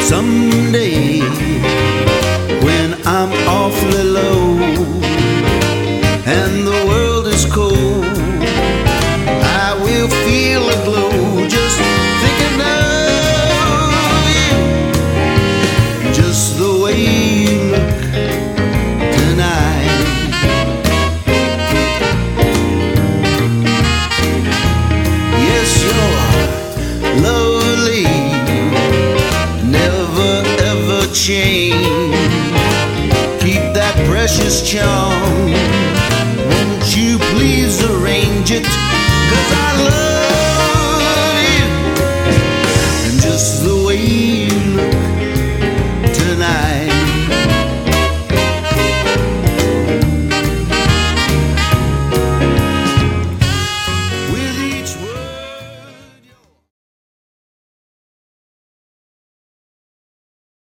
Someday, when I'm awfully low and the world is cold, I will feel a glow just thinking of you, just the way you look tonight. Yes, you're lovely, never ever change. Keep that precious charm, won't you please arrange it